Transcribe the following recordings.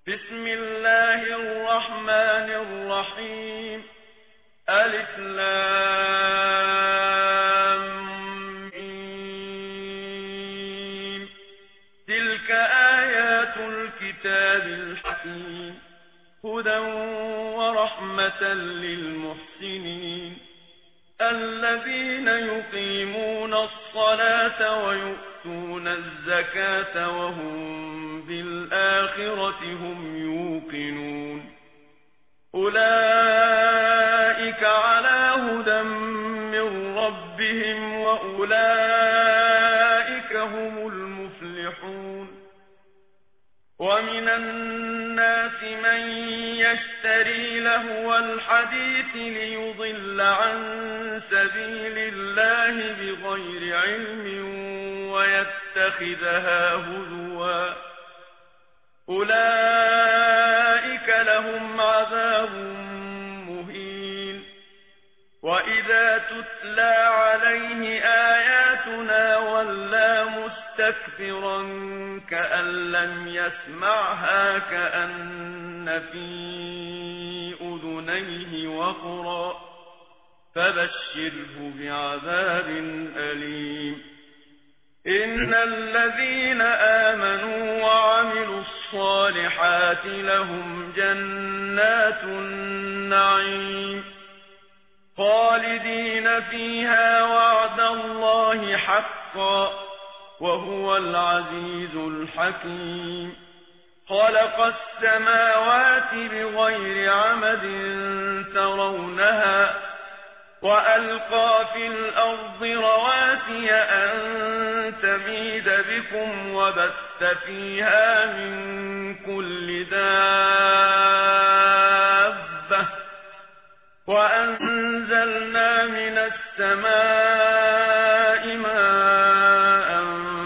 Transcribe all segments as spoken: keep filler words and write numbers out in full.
بسم الله الرحمن الرحيم. ألف لام ميم. تلك آيات الكتاب الحكيم، هدى ورحمة للمحسنين الذين يقيمون الصلاة ويؤتون الزكاة وهم بالآخرة هم يوقنون. أولئك على هدى من ربهم وأولئك هم المفلحون. ومن الناس من يشتري لهو الحديث ليضل عن سبيل الله بغير علم ويتخذها هزوا، أولئك لهم عذاب مهين. وإذا تتلى عليه آياتنا ولى مستكبرا كأن لم يسمعها كأن في أذنيه وقرا، فبشره بعذاب أليم. إن الذين آمنوا وعملوا الصالحات لهم جنات النعيم خالدين فيها وعد الله حقا وهو العزيز الحكيم. خلق السماوات بغير عمد ترونها وألقى في الأرض رواسي أن تميد بكم وبث فيها من كل دابة وأنزلنا من السماء ماء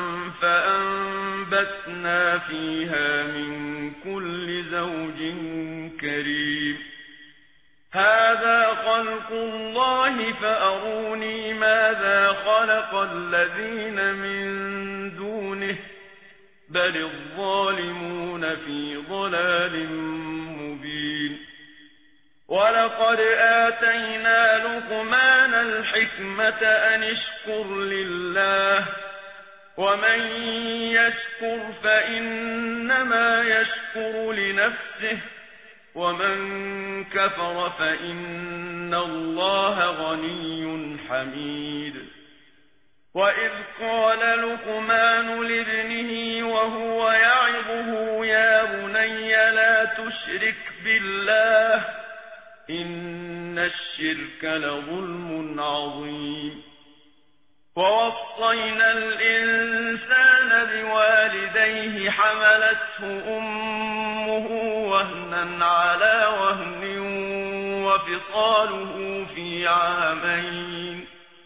فأنبتنا فيها من كل زوج كريم. هذا خلق الله فأروني ماذا خلق الذين من دونه بل الظالمون في ضلال مبين. ولقد آتينا لقمان الحكمة أن اشكر لله ومن يشكر فإنما يشكر لنفسه ومن كفر فإن الله غني حميد. وإذ قال لقمان لابنه وهو يعظه يا بني لا تشرك بالله إن الشرك لظلم عظيم. ووصينا الإنسان بوالديه حملته أمه وهنا على وهن وفصاله في عامين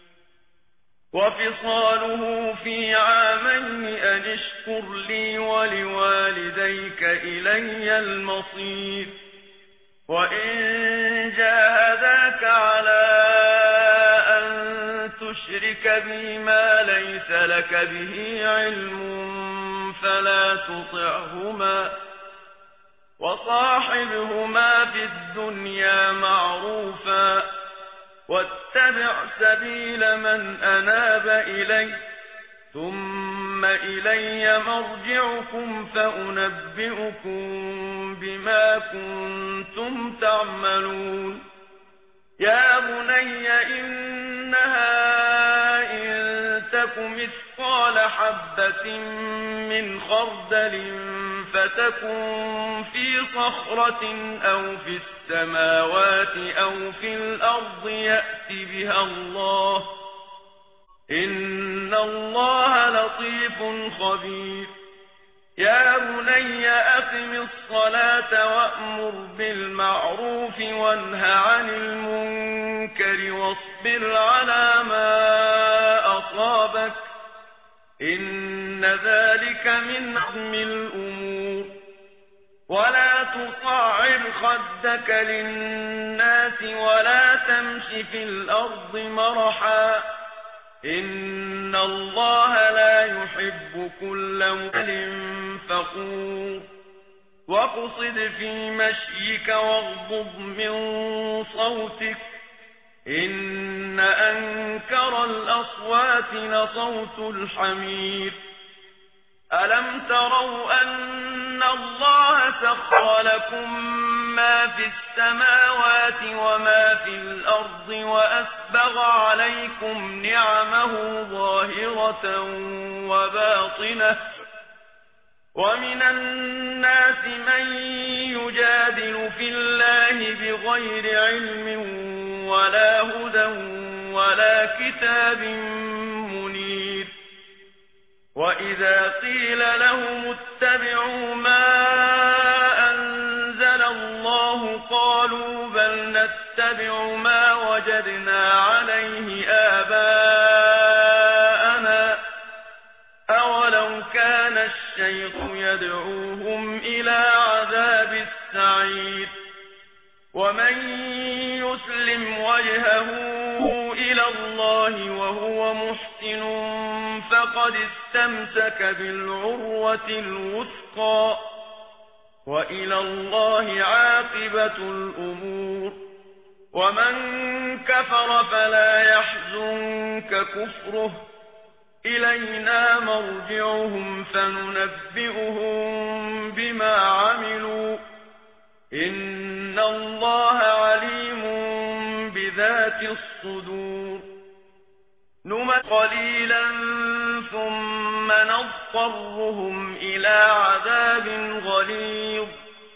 وفصاله في عامين أن اشكر لي ولوالديك إلي المصير. وإن جاهداك على أن تشرك بي ما ليس لك به علم فلا تطعهما وصاحبهما في الدنيا معروفا واتبع سبيل من أناب إلي ثم إلي مرجعكم فأنبئكم بما كنتم تعملون. يا بني إنها إن تك مثقال حبة من خردل فتكن في صخرة أو في السماوات أو في الأرض يأت بها الله إن الله لطيف خبير. يا بني أقم الصلاة وأمر بالمعروف وانه عن المنكر واصبر على ما أصابك إن ذلك من عزم الأمور. ولا تصعر خدك للناس ولا تمش في الأرض مرحا إن الله لا يحب كل مختال فخور. واقصد في مشيك واغضض من صوتك إن أنكر الأصوات لصوت الحمير ألم تروا أن الله سخر لكم ما في السماوات وما في الأرض وأسبغ عليكم نعمه ظاهرة وباطنة ومن الناس من يجادل في الله بغير علم ولا هدى ولا كتاب منير وإذا قيل لهم اتبعوا ما أنزل الله قالوا بل نتبع ما وجدنا عليه آباءنا أولو كان الشيخ يدعوهم إلى عذاب السعير ومن يسلم وجهه إلى الله وهو محسن فقد استمسك بالعروة الوثقى وإلى الله عاقبة الأمور ومن كفر فلا يحزنك كفره إلينا مرجعهم فننبئهم بما عملوا إن الله عليم بذات الصدور نمت قليلا ثم نضطرهم إلى عذاب غليظ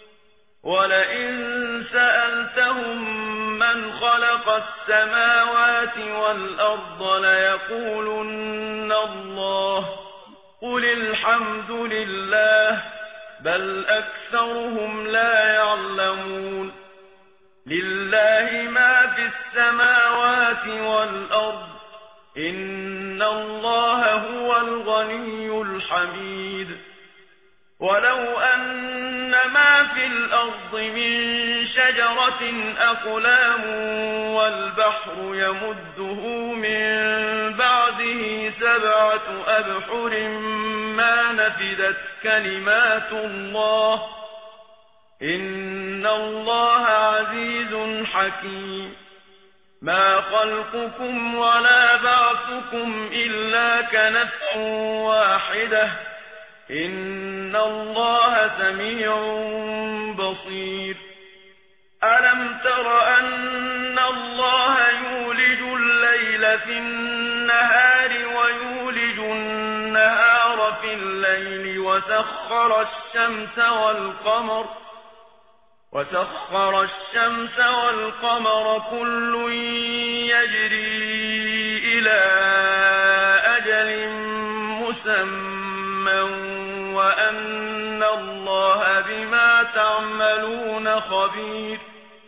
ولئن سألتهم من خلق السماوات والأرض ليقولن الله قل الحمد لله بل أكثرهم لا يعلمون لله ما في السماوات والأرض إن الله هو الغني الحميد ولو أن ما في الأرض من شجرة أقلام والبحر يمده من بعده سبعة أبحر ما نفدت كلمات الله إن الله عزيز حكيم ما خلقكم ولا بعثكم إلا كنفس واحدة إن الله سميع بصير ألم تر أن الله يولج الليل في النهار ويولج النهار في الليل وسخر الشمس والقمر وسخر الشمس والقمر كل يجري إلى أجل مسمى وأن الله بما تعملون خبير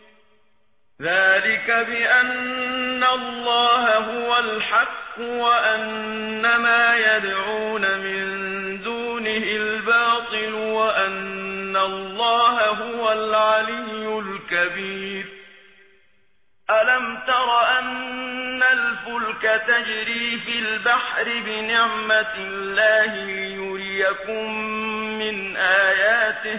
ذلك بأن الله هو الحق وأن ما يدعون من دونه الباطل وأن الله هو العلي الكبير ألم تر أن الفلك تجري في البحر بنعمة الله ليريكم من آياته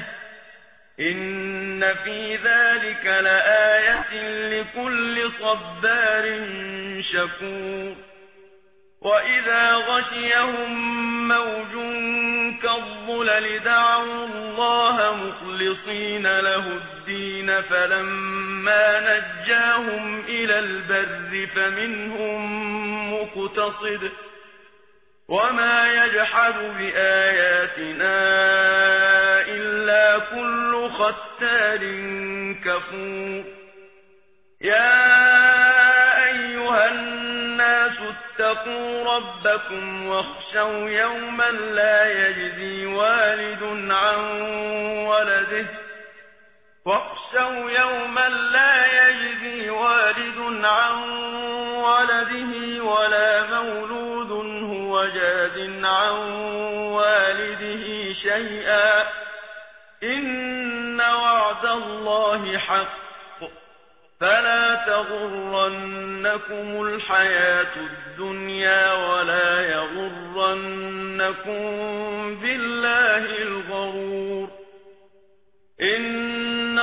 إن في ذلك لآية لكل صبار شكور وإذا غشيهم موج كالظلل دعوا الله مخلصين له الدين فلما نجاهم إلى البر فمنهم مقتصد وما يجحد بآياتنا إلا كل ختار كفور يا أيها الناس اتقوا ربكم واخشوا يوما لا يجزي والد عن ولده واخشوا يوما لا يجزي والد عن ولده ولا مولود هو جاز عن والده شيئا إن وعد الله حق فلا تغرنكم الحياة الدنيا ولا يغرنكم بالله الغرور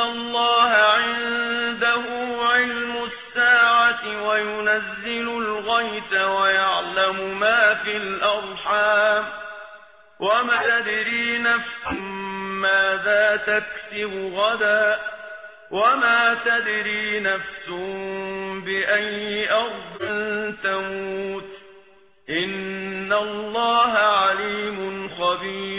الله عنده علم الساعة وينزل الغيث ويعلم ما في الأرحام وما تدري نفس ماذا تكسب غدا وما تدري نفس بأي أرض تموت إن الله عليم خبير